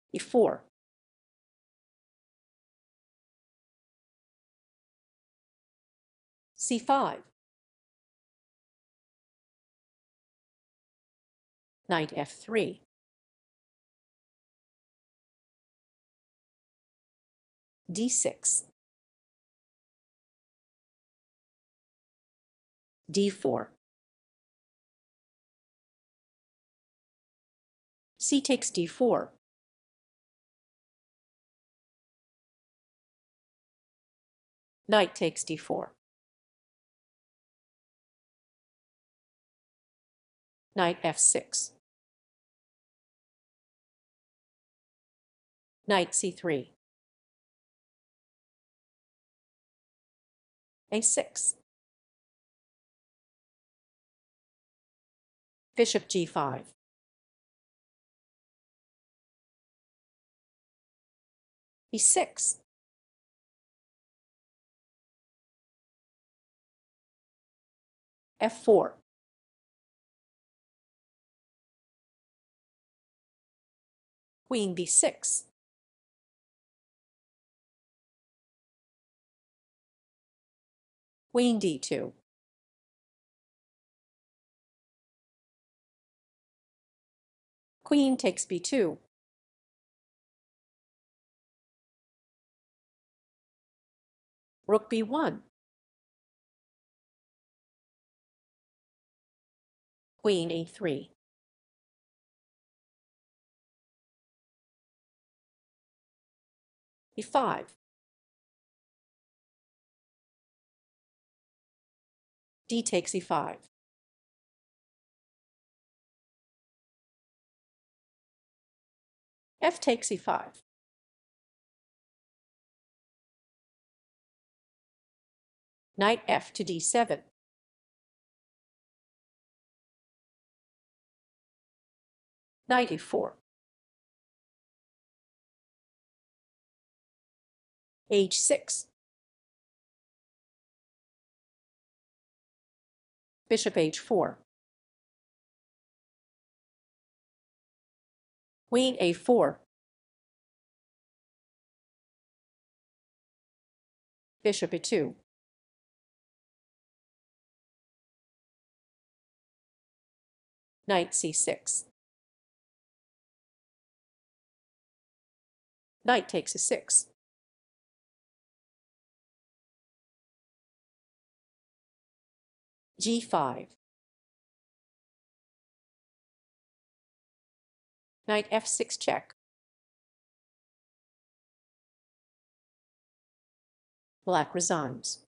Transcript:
e4, c5, knight f3, d6, d4, c takes d4, knight takes d4, knight f6, knight c3, a6, bishop g5, e6, f4, queen b6, queen d2, queen takes b2, rook b1, queen e3, e5, d takes e5, f takes e5, knight f to d7, knight e4, h6, bishop h4, queen a4, bishop e2, knight c6, knight takes a6, g5, knight f6 check, black resigns.